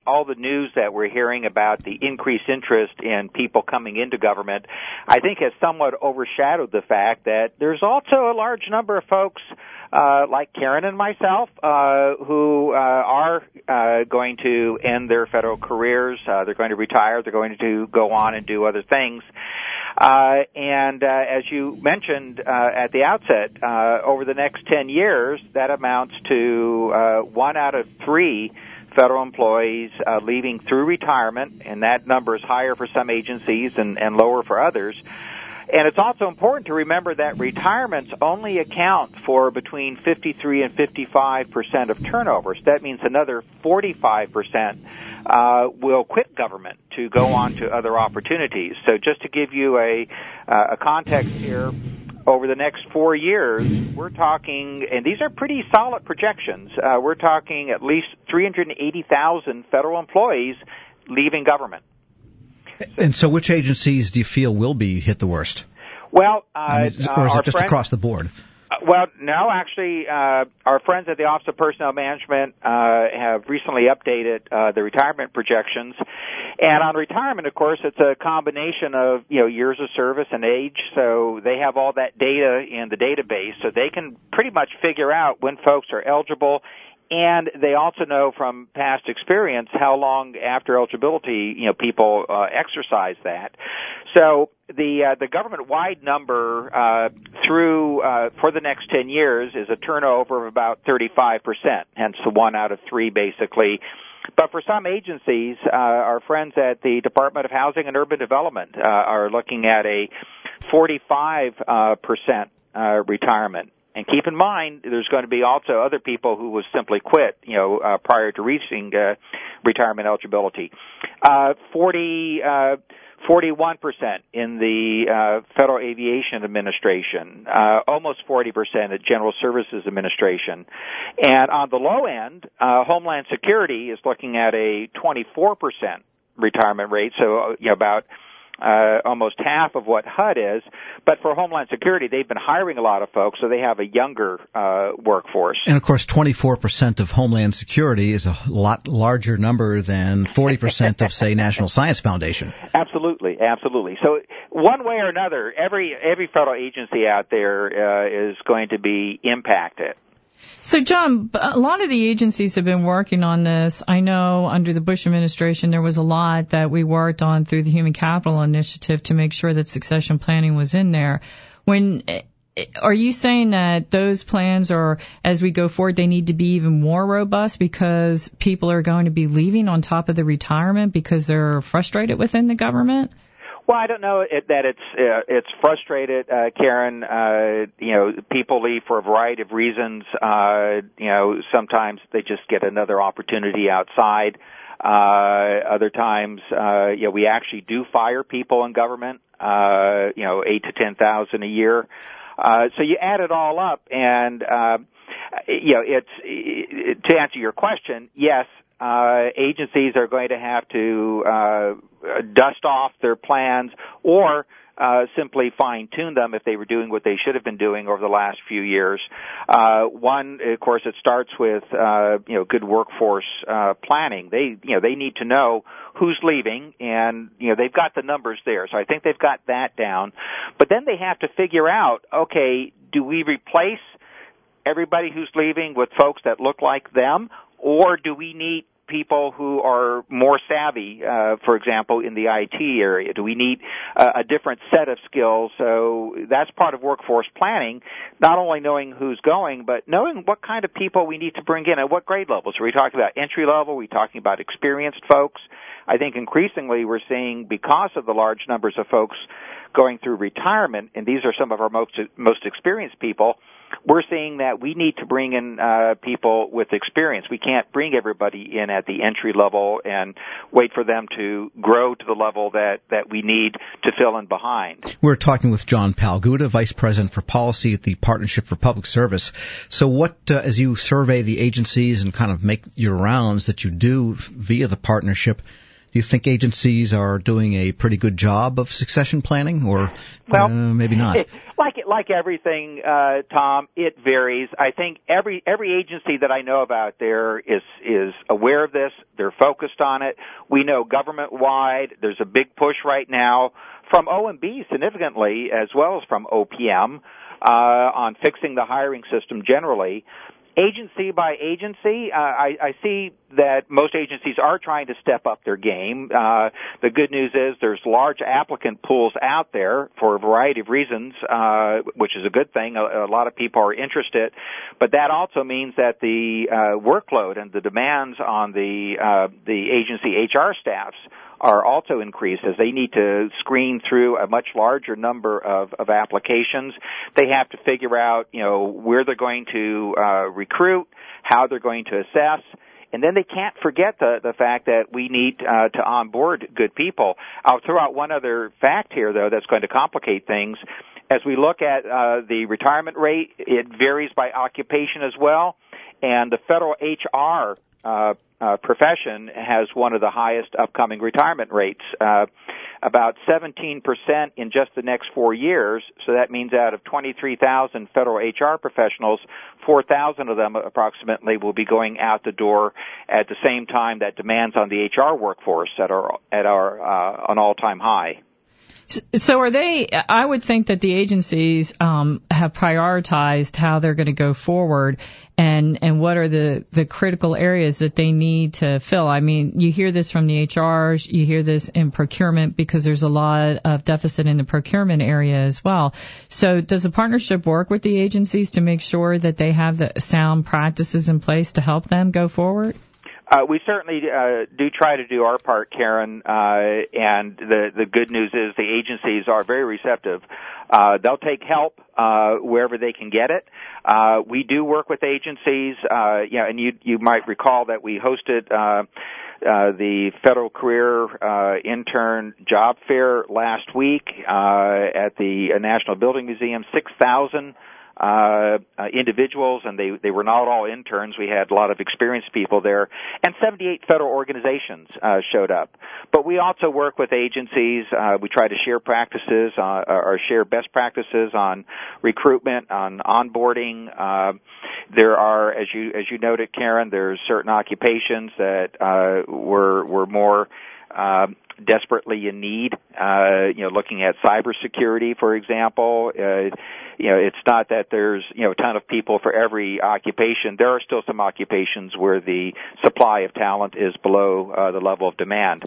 all the news that we're hearing about the increased interest in people coming into government, I think has somewhat overshadowed the fact that there's also a large number of folks like Karen and myself who are going to end their federal careers. They're going to retire. They're going to go on and do other things. And as you mentioned at the outset, over the next 10 years, that amounts to 1 out of 3 federal employees leaving through retirement, and that number is higher for some agencies and lower for others. And it's also important to remember that retirements only account for between 53 and 55% of turnover. So that means another 45% will quit government to go on to other opportunities. So just to give you a context here, over the next 4 years, we're talking, and these are pretty solid projections, we're talking at least 380,000 federal employees leaving government. And so which agencies do you feel will be hit the worst? Well, or is it just across the board? Well, no, actually, our friends at the Office of Personnel Management have recently updated the retirement projections. And on retirement, of course, it's a combination of, years of service and age. So they have all that data in the database, so they can pretty much figure out when folks are eligible. And they also know from past experience how long after eligibility, people exercise that. So the government-wide number for the next 10 years is a turnover of about 35%, hence the 1 out of 3 basically. But for some agencies, our friends at the Department of Housing and Urban Development are looking at a 45% retirement. And keep in mind, there's going to be also other people who will simply quit, prior to reaching retirement eligibility. 41% in the Federal Aviation Administration, almost 40% at General Services Administration. And on the low end, Homeland Security is looking at a 24% retirement rate, so about almost half of what HUD is. But for Homeland Security, they've been hiring a lot of folks, so they have a younger workforce. And, of course, 24% of Homeland Security is a lot larger number than 40% of, say, National Science Foundation. Absolutely, absolutely. So one way or another, every federal agency out there is going to be impacted. So, John, a lot of the agencies have been working on this. I know under the Bush administration there was a lot that we worked on through the Human Capital Initiative to make sure that succession planning was in there. Are you saying that those plans are, as we go forward, they need to be even more robust because people are going to be leaving on top of the retirement because they're frustrated within the government? Well, I don't know that it's frustrated, Karen. People leave for a variety of reasons. Sometimes they just get another opportunity outside. Other times, we actually do fire people in government. 8 to 10,000 a year. So you add it all up, and it's to answer your question, yes. Agencies are going to have to dust off their plans or simply fine-tune them if they were doing what they should have been doing over the last few years. One, of course, it starts with good workforce planning. They need to know who's leaving, and they've got the numbers there. So I think they've got that down. But then they have to figure out, okay, do we replace everybody who's leaving with folks that look like them? Or do we need people who are more savvy, for example, in the IT area? Do we need a different set of skills? So that's part of workforce planning, not only knowing who's going, but knowing what kind of people we need to bring in at what grade levels. Are we talking about entry level? Are we talking about experienced folks? I think increasingly we're seeing, because of the large numbers of folks going through retirement, and these are some of our most experienced people, we're seeing that we need to bring in people with experience. We can't bring everybody in at the entry level and wait for them to grow to the level that we need to fill in behind. We're talking with John Palguda, Vice President for Policy at the Partnership for Public Service. So what, as you survey the agencies and kind of make your rounds that you do via the partnership, do you think agencies are doing a pretty good job of succession planning, or maybe not? Like everything, Tom, it varies. I think every agency that I know about there is aware of this. They're focused on it. We know government-wide there's a big push right now from OMB significantly, as well as from OPM, on fixing the hiring system generally. Agency by agency, I see that most agencies are trying to step up their game. The good news is there's large applicant pools out there for a variety of reasons, which is a good thing. A lot of people are interested, but that also means that the workload and the demands on the agency HR staffs are also increased as they need to screen through a much larger number of applications. They have to figure out, where they're going to recruit, how they're going to assess, and then they can't forget the fact that we need to onboard good people. I'll throw out one other fact here, though, that's going to complicate things. As we look at the retirement rate, it varies by occupation as well, and the federal HR profession has one of the highest upcoming retirement rates, about 17% in just the next 4 years. So that means out of 23,000 federal HR professionals, 4,000 of them approximately will be going out the door at the same time that demands on the HR workforce are an all-time high. So I would think that the agencies have prioritized how they're going to go forward and what are the critical areas that they need to fill. I mean, you hear this from the HRs, you hear this in procurement because there's a lot of deficit in the procurement area as well. So does the partnership work with the agencies to make sure that they have the sound practices in place to help them go forward? We certainly do try to do our part, Karen, and the good news is the agencies are very receptive. They'll take help wherever they can get it. We do work with agencies, and you might recall that we hosted the Federal Career Intern Job Fair last week at the National Building Museum. 6,000 individuals, and they were not all interns. We had a lot of experienced people there, and 78 federal organizations showed up. But we also work with agencies. We try to share practices or share best practices on recruitment, on onboarding. There are, as you noted, Karen, there's certain occupations that were more desperately in need. Looking at cybersecurity, for example, it's not that there's a ton of people for every occupation. There are still some occupations where the supply of talent is below the level of demand.